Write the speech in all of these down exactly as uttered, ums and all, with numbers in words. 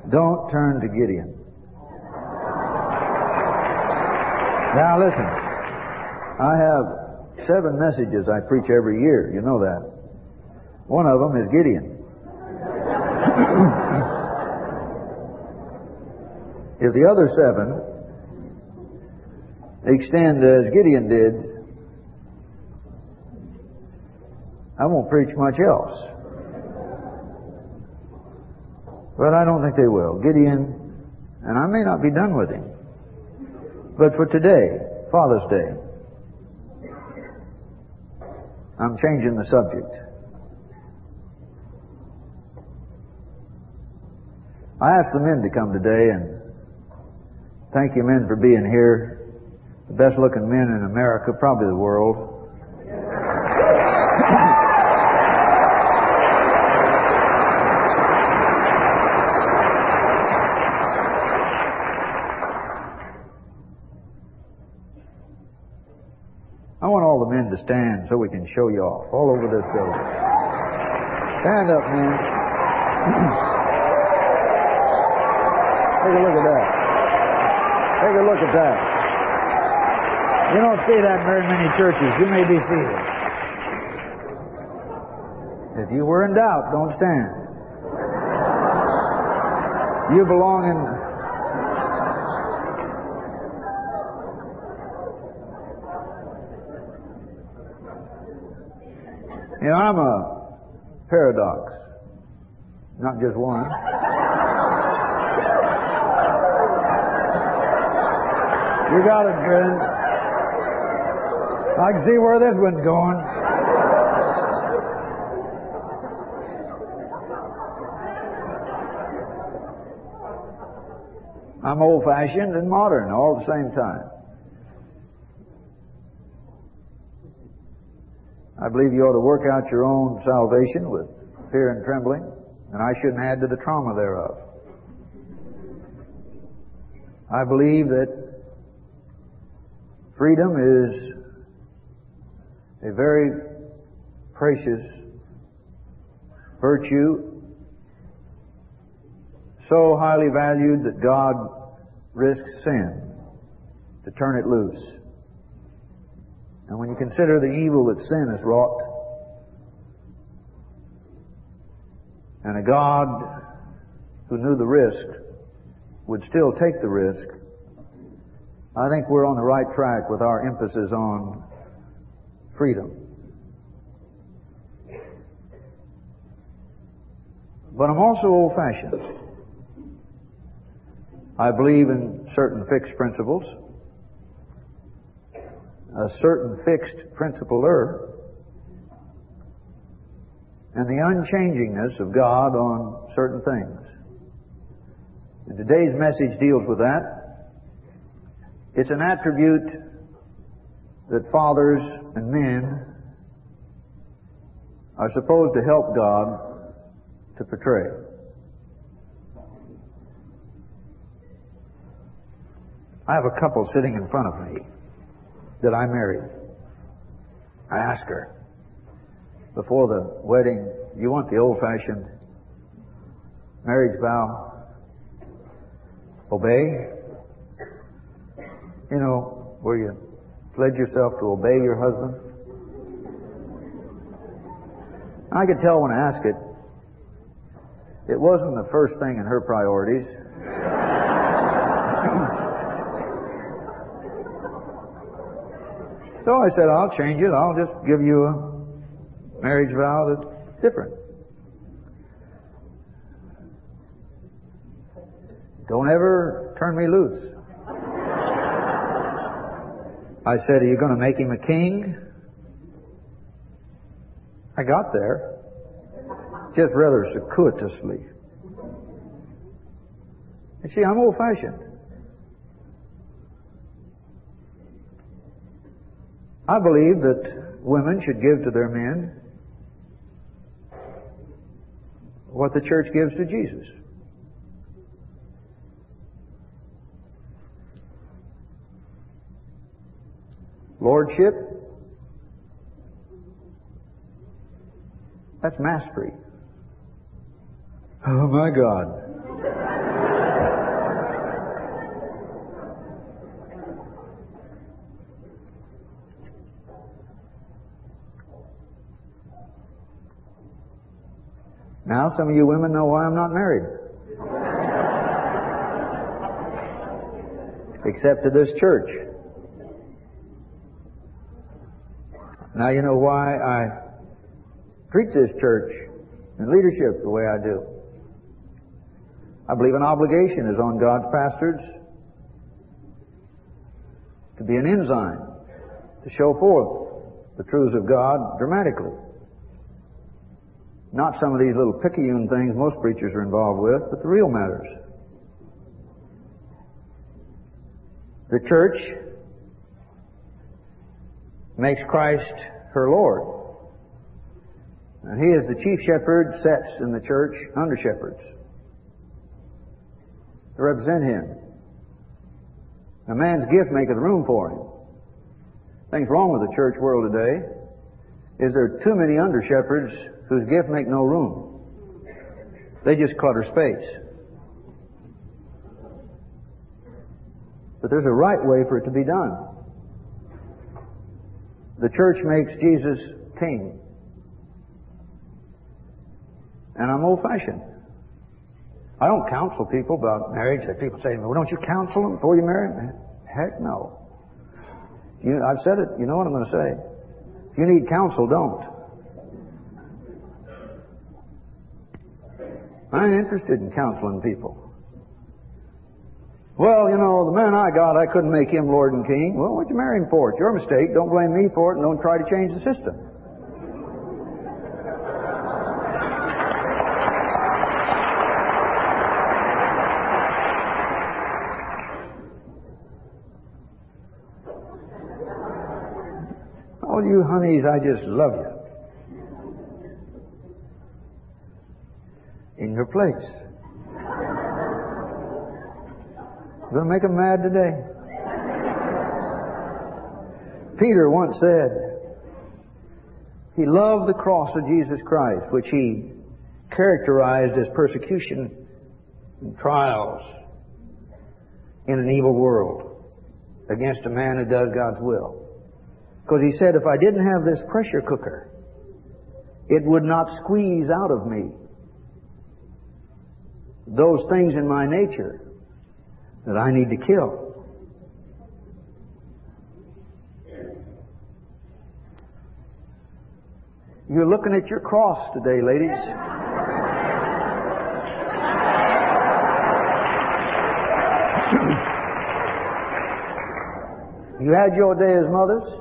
Don't turn to Gideon. Now listen, I have seven messages I preach every year. You know that. One of them is Gideon. If the other seven extend as Gideon did, I won't preach much else. But I don't think they will. Gideon, and I may not be done with him, but for today, Father's Day, I'm changing the subject. I asked the men to come today, and thank you, men, for being here. The best looking men in America, probably the world. I want all the men to stand so we can show you off all over this building. Stand up, men. Take a look at that. Take a look at that. You don't see that in very many churches. You may be seated. If you were in doubt, don't stand. You belong in... You know, I'm a paradox. Not just one. You got it, friend. I can see where this one's going. I'm old-fashioned and modern all at the same time. I believe you ought to work out your own salvation with fear and trembling, and I shouldn't add to the trauma thereof. I believe that freedom is a very precious virtue, so highly valued that God risks sin to turn it loose. And when you consider the evil that sin has wrought, and a God who knew the risk would still take the risk, I think we're on the right track with our emphasis on freedom. But I'm also old-fashioned. I believe in certain fixed principles. A certain fixed principler, and the unchangingness of God on certain things. And today's message deals with that. It's an attribute that fathers and men are supposed to help God to portray. I have a couple sitting in front of me that I married. I asked her before the wedding, you want the old-fashioned marriage vow? Obey? You know, where you pledge yourself to obey your husband? I could tell when I asked it, it wasn't the first thing in her priorities. So I said, I'll change it. I'll just give you a marriage vow that's different. Don't ever turn me loose. I said, are you going to make him a king? I got there, just rather circuitously. You see, I'm old-fashioned. I believe that women should give to their men what the church gives to Jesus. Lordship, that's mastery. Oh my God. Now some of you women know why I'm not married. Except to this church. Now you know why I treat this church and leadership the way I do. I believe an obligation is on God's pastors to be an ensign, to show forth the truths of God dramatically. Not some of these little picayune things most preachers are involved with, but the real matters. The church makes Christ her Lord. And He is the chief shepherd, sets in the church under shepherds to represent Him. A man's gift maketh room for him. Things wrong with the church world today is there are too many under shepherds whose gift make no room. They just clutter space. But there's a right way for it to be done. The church makes Jesus king. And I'm old-fashioned. I don't counsel people about marriage. People say to me, well, don't you counsel them before you marry them? Heck no. You, I've said it. You know what I'm going to say. If you need counsel, don't. I ain't interested in counseling people. Well, you know, the man I got, I couldn't make him Lord and King. Well, what'd you marry him for? It's your mistake. Don't blame me for it, and don't try to change the system. All you honeys, I just love you. In your place. You're going to make them mad today. Peter once said he loved the cross of Jesus Christ, which he characterized as persecution and trials in an evil world against a man who does God's will. Because he said, if I didn't have this pressure cooker, it would not squeeze out of me those things in my nature that I need to kill. You're looking at your cross today, ladies. You had your day as mothers.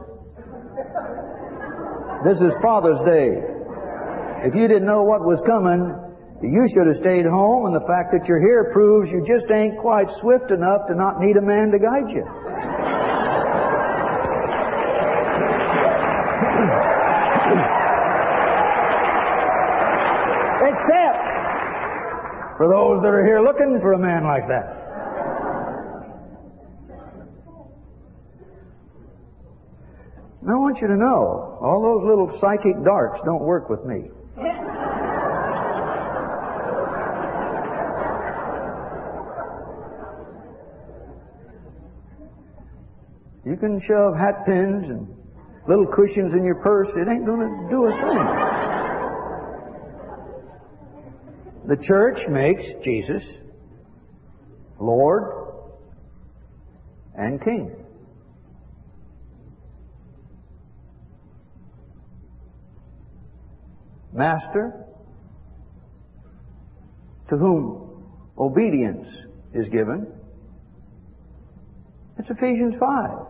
This is Father's Day. If you didn't know what was coming, you should have stayed home, and the fact that you're here proves you just ain't quite swift enough to not need a man to guide you. Except for those that are here looking for a man like that. And I want you to know, all those little psychic darts don't work with me. You can shove hat pins and little cushions in your purse. It ain't going to do a thing. The church makes Jesus Lord and King. Master, to whom obedience is given. It's Ephesians five.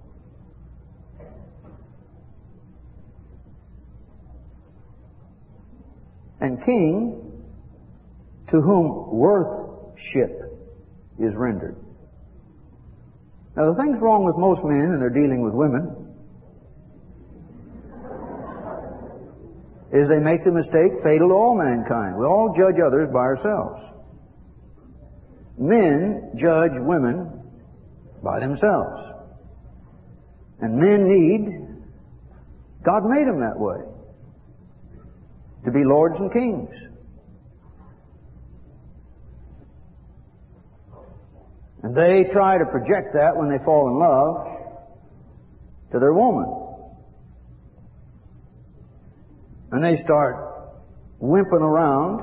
And King, to whom worthship is rendered. Now, the thing's wrong with most men, and they're dealing with women, is they make the mistake fatal to all mankind. We all judge others by ourselves. Men judge women by themselves. And men need, God made them that way, to be lords and kings. And they try to project that when they fall in love to their woman. And they start wimping around,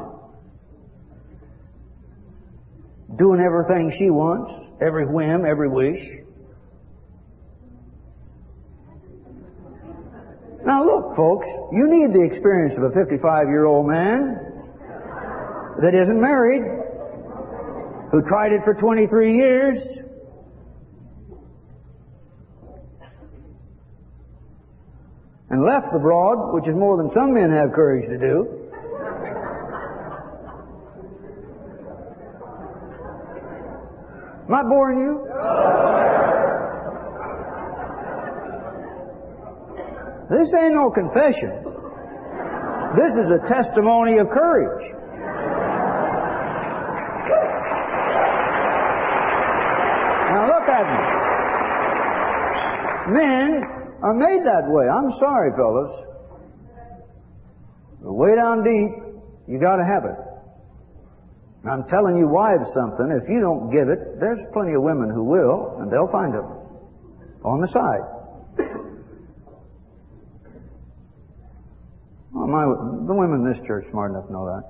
doing everything she wants, every whim, every wish. Now look, folks, you need the experience of a fifty-five-year-old man that isn't married, who tried it for twenty-three years. And left the broad, which is more than some men have courage to do. Am I boring you? This ain't no confession. This is a testimony of courage. Now look at me. Men are made that way. I'm sorry, fellas. But way down deep, you got to have it. I'm telling you wives something. If you don't give it, there's plenty of women who will, and they'll find it on the side. Well, my, the women in this church are smart enough to know that.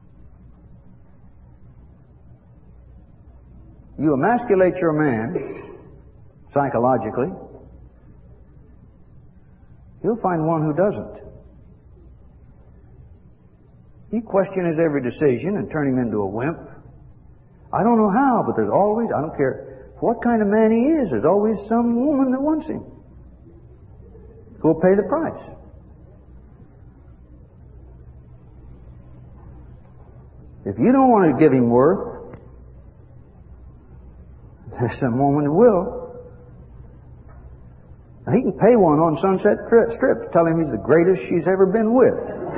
You emasculate your man psychologically, you'll find one who doesn't. You question his every decision and turn him into a wimp. I don't know how, but there's always, I don't care what kind of man he is, there's always some woman that wants him, who'll pay the price. If you don't want to give him worth, there's some woman who will. Now, he can pay one on Sunset Strip to tell him he's the greatest she's ever been with.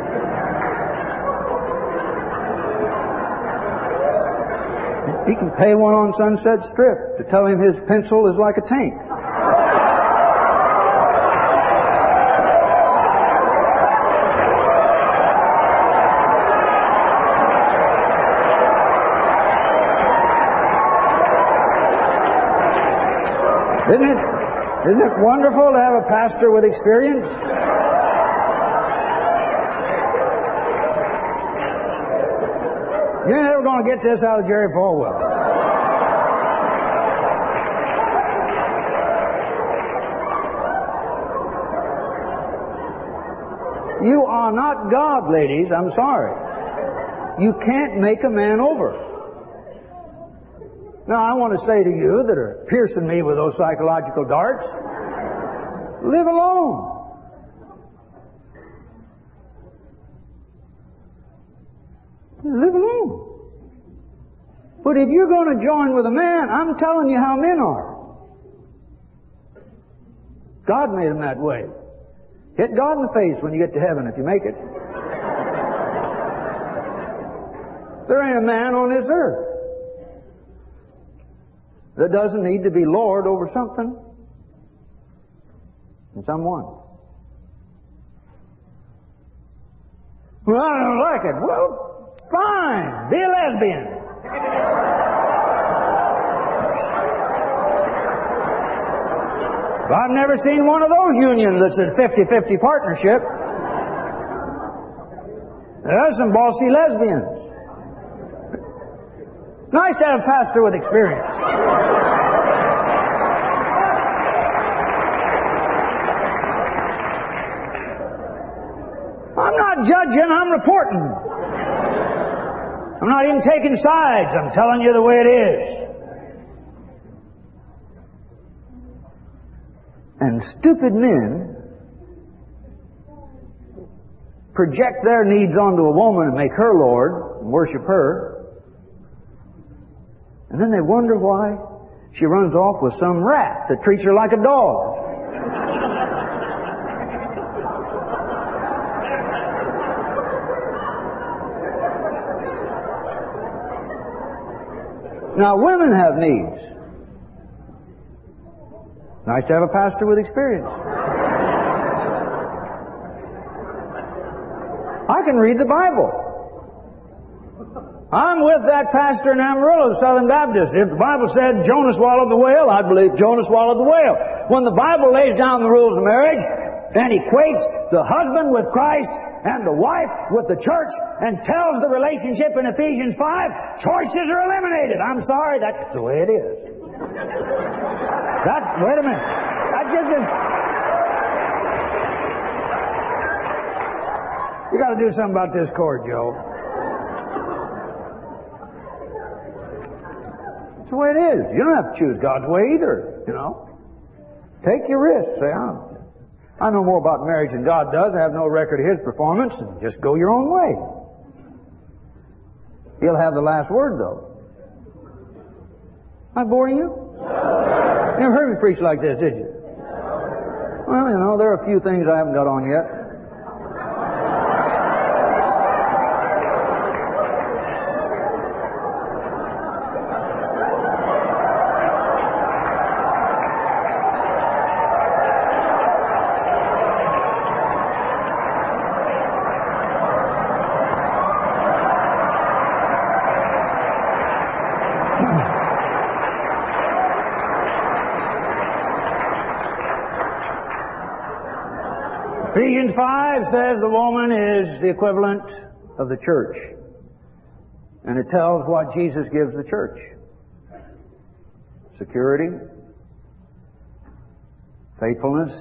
He can pay one on Sunset Strip to tell him his pencil is like a tank. Isn't it, isn't it wonderful to have a pastor with experience? You're never going to get this out of Jerry Falwell. You are not God, ladies. I'm sorry. You can't make a man over. Now, I want to say to you that are piercing me with those psychological darts, live alone. Live alone. But if you're going to join with a man, I'm telling you how men are. God made them that way. Hit God in the face when you get to heaven if you make it. There ain't a man on this earth that doesn't need to be Lord over something and someone. Well, I don't like it. Well, fine. Be a lesbian. I've never seen one of those unions that's a fifty-fifty partnership. There's some bossy lesbians. Nice to have a pastor with experience. I'm not judging, I'm reporting. I'm not even taking sides, I'm telling you the way it is. And stupid men project their needs onto a woman and make her Lord and worship her. And then they wonder why she runs off with some rat that treats her like a dog. Now, women have needs. Nice to have a pastor with experience. I can read the Bible. I'm with that pastor in Amarillo, Southern Baptist. If the Bible said Jonah swallowed the whale, I believe Jonah swallowed the whale. When the Bible lays down the rules of marriage, and equates the husband with Christ and the wife with the church and tells the relationship in Ephesians five, choices are eliminated. I'm sorry, that's the way it is. That's, wait a minute. That just is... You got to do something about this chord, Joe. That's the way it is. You don't have to choose God's way either, you know. Take your risk. Say, I'm, I know more about marriage than God does. I have no record of His performance. And just go your own way. He'll have the last word, though. Am I boring you? You never heard me preach like this, did you? Well, you know, there are a few things I haven't got on yet. Ephesians five says the woman is the equivalent of the church. And it tells what Jesus gives the church. Security, faithfulness,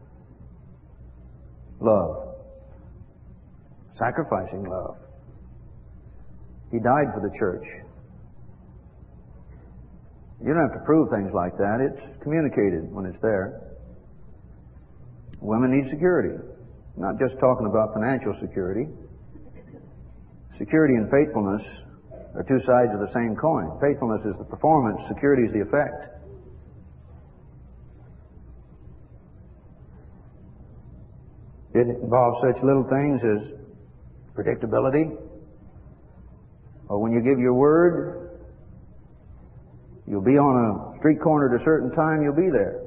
love. Sacrificing love. He died for the church. You don't have to prove things like that. It's communicated when it's there. Women need security. Not just talking about financial security. Security and faithfulness are two sides of the same coin. Faithfulness is the performance, security is the effect. It involves such little things as predictability, or when you give your word, you'll be on a street corner at a certain time, you'll be there.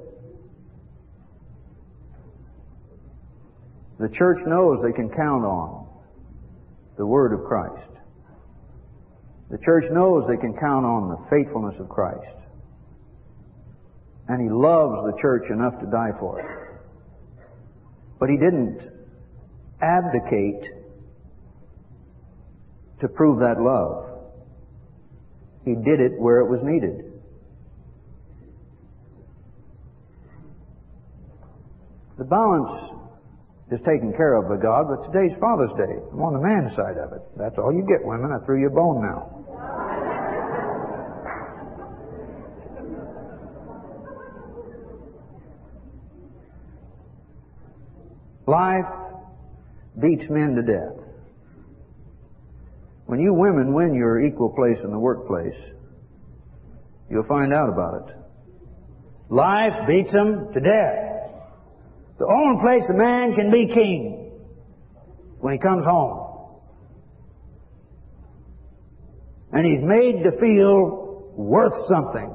The church knows they can count on the word of Christ. The church knows they can count on the faithfulness of Christ. And He loves the church enough to die for it. But He didn't abdicate to prove that love. He did it where it was needed. The balance is taken care of by God, but today's Father's Day. I'm on the man's side of it. That's all you get, women. I threw you a bone now. Life beats men to death. When you women win your equal place in the workplace, you'll find out about it. Life beats them to death. The only place a man can be king when he comes home. And he's made to feel worth something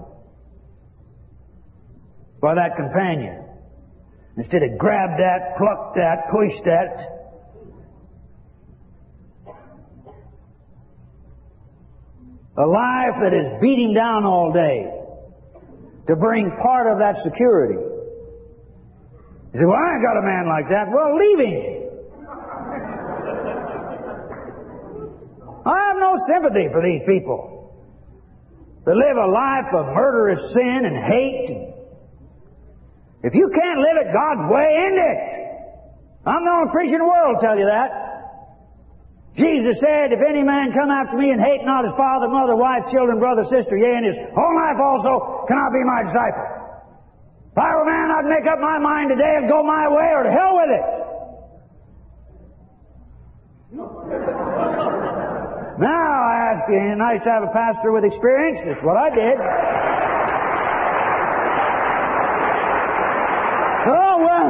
by that companion. Instead of grabbed at, plucked at, pushed at. A life that is beat him down all day to bring part of that security. You say, well, I ain't got a man like that. Well, leave him. I have no sympathy for these people that live a life of murderous sin and hate. If you can't live it God's way, end it. I'm the only preacher in the world to tell you that. Jesus said, if any man come after me and hate not his father, mother, wife, children, brother, sister, yea, and his whole life also, cannot be my disciple. If I were a man, I'd make up my mind today and go my way, or to hell with it. Now, I ask you, it's nice to have a pastor with experience. That's what I did. Oh, well,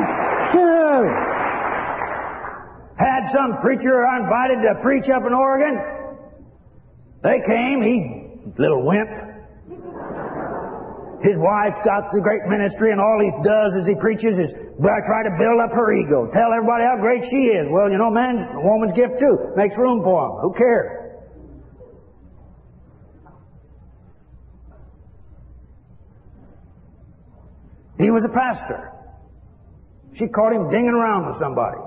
had some preacher I invited to preach up in Oregon. They came, he, little wimp. His wife's got the great ministry, and all he does as he preaches is try to build up her ego. Tell everybody how great she is. Well, you know, man, a woman's gift too. Makes room for him. Who cares? He was a pastor. She caught him dinging around with somebody.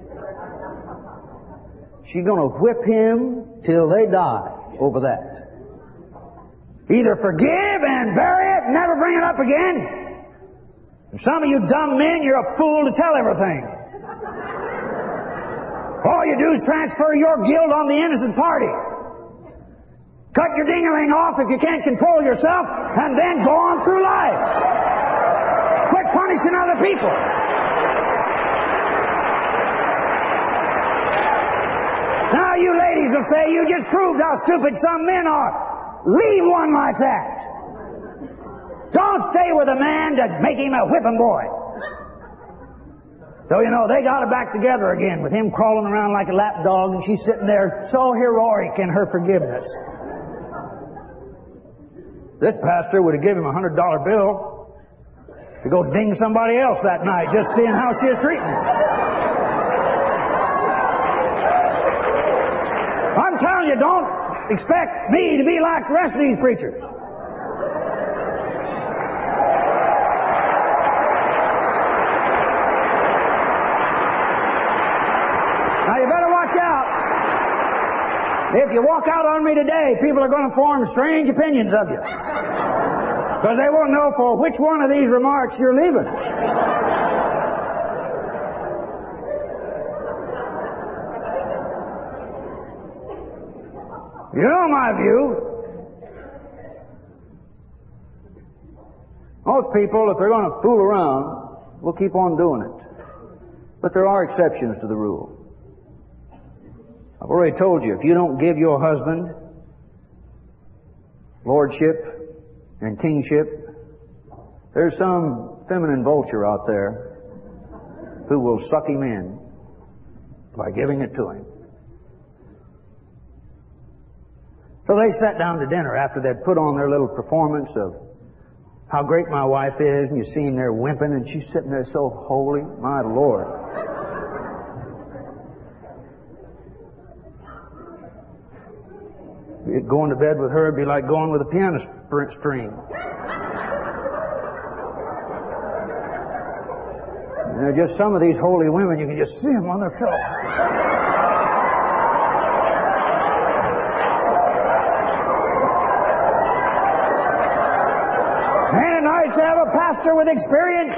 She's going to whip him till they die over that. Either forgive and bury it and never bring it up again. And some of you dumb men, you're a fool to tell everything. All you do is transfer your guilt on the innocent party. Cut your ding-a-ling off if you can't control yourself, and then go on through life. Quit punishing other people. Now you ladies will say, you just proved how stupid some men are. Leave one like that. Don't stay with a man to make him a whipping boy. So, you know, they got her back together again with him crawling around like a lap dog, and she's sitting there so heroic in her forgiveness. This pastor would have given him a hundred dollar bill to go ding somebody else that night, just seeing how she was treating him. I'm telling you, don't expect me to be like the rest of these preachers. Now you better watch out. If you walk out on me today, people are going to form strange opinions of you. Because they won't know for which one of these remarks you're leaving. You know my view. Most people, if they're going to fool around, will keep on doing it. But there are exceptions to the rule. I've already told you, if you don't give your husband lordship and kingship, there's some feminine vulture out there who will suck him in by giving it to him. So they sat down to dinner after they'd put on their little performance of how great my wife is, and you see him there wimping, and she's sitting there so holy. My Lord. Going to bed with her would be like going with a piano string. And there are just some of these holy women, you can just see them on their pillow. Ain't it nice to have a pastor with experience?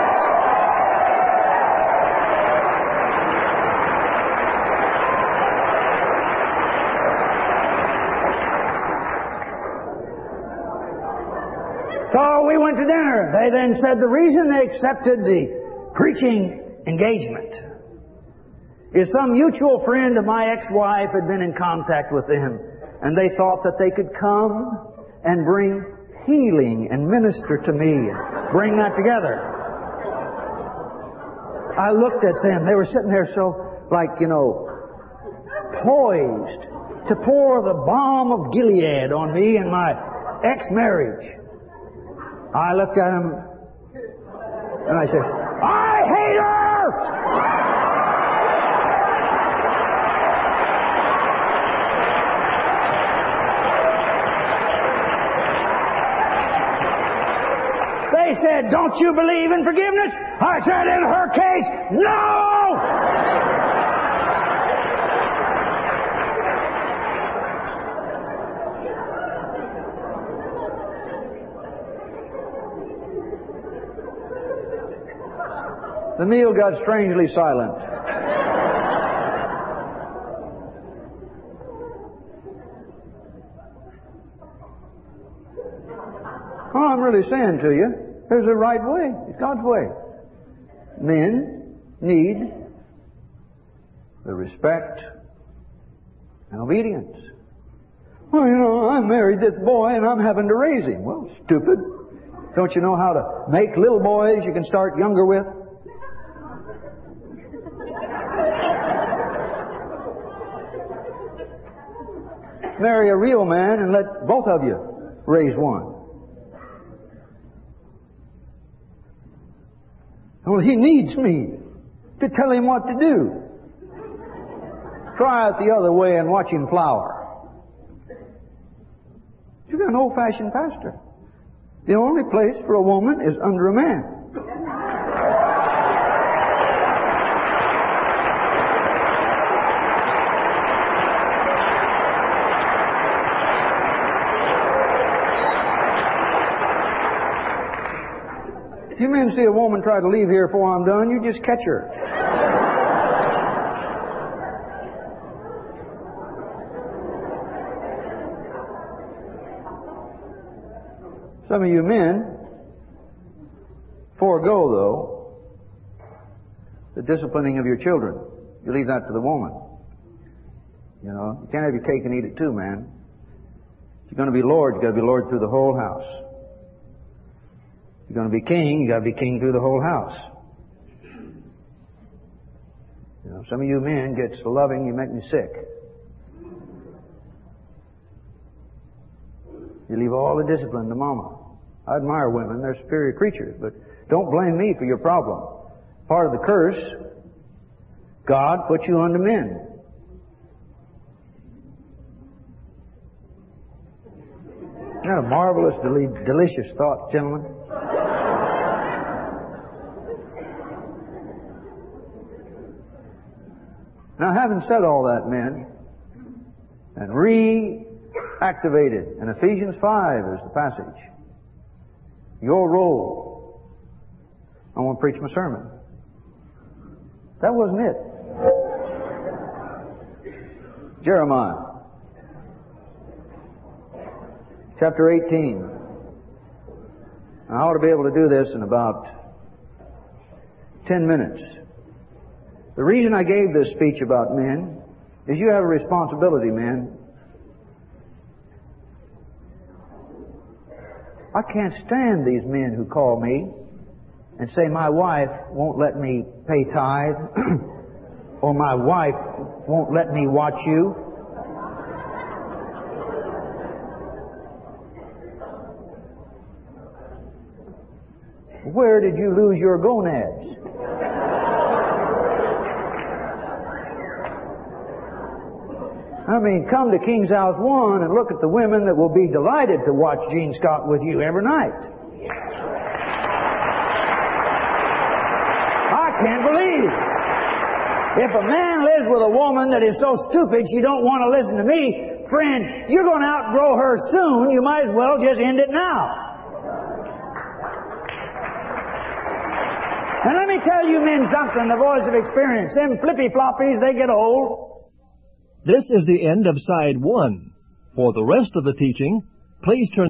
So we went to dinner. They then said the reason they accepted the preaching engagement is some mutual friend of my ex-wife had been in contact with them, and they thought that they could come and bring healing and minister to me and bring that together. I looked at them. They were sitting there so, like, you know, poised to pour the balm of Gilead on me and my ex-marriage. I looked at him and I said, I hate her! They said, don't you believe in forgiveness? I said, in her case, no! The meal got strangely silent. Oh, I'm really saying to you, there's a right way. It's God's way. Men need the respect and obedience. Well, you know, I married this boy and I'm having to raise him. Well, stupid. Don't you know how to make little boys you can start younger with? Marry a real man and let both of you raise one. Well, he needs me to tell him what to do. Try it the other way and watch him flower. You've got an old-fashioned pastor. The only place for a woman is under a man. men see a woman try to leave here before I'm done, you just catch her. Some of you men forego, though, the disciplining of your children. You leave that to the woman. You know, you can't have your cake and eat it too, man. If you're going to be Lord, you've got to be Lord through the whole house. If you're going to be king, you've got to be king through the whole house. You know, some of you men get so loving, you make me sick. You leave all the discipline to mama. I admire women. They're superior creatures. But don't blame me for your problem. Part of the curse, God put you unto men. Isn't that a marvelous, deli- delicious thought, gentlemen? Now, having said all that, men, and reactivated, and Ephesians five is the passage, your role. I want to preach my sermon. That wasn't it. Jeremiah, chapter eighteen. I ought to be able to do this in about ten minutes. The reason I gave this speech about men is you have a responsibility, men. I can't stand these men who call me and say my wife won't let me pay tithe or my wife won't let me watch you. Where did you lose your gonads? I mean, come to King's House One and look at the women that will be delighted to watch Gene Scott with you every night. I can't believe it. If a man lives with a woman that is so stupid she don't want to listen to me, friend, you're going to outgrow her soon. You might as well just end it now. And let me tell you men something, the voice of experience. Them flippy floppies, they get old. This is the end of side one. For the rest of the teaching, please turn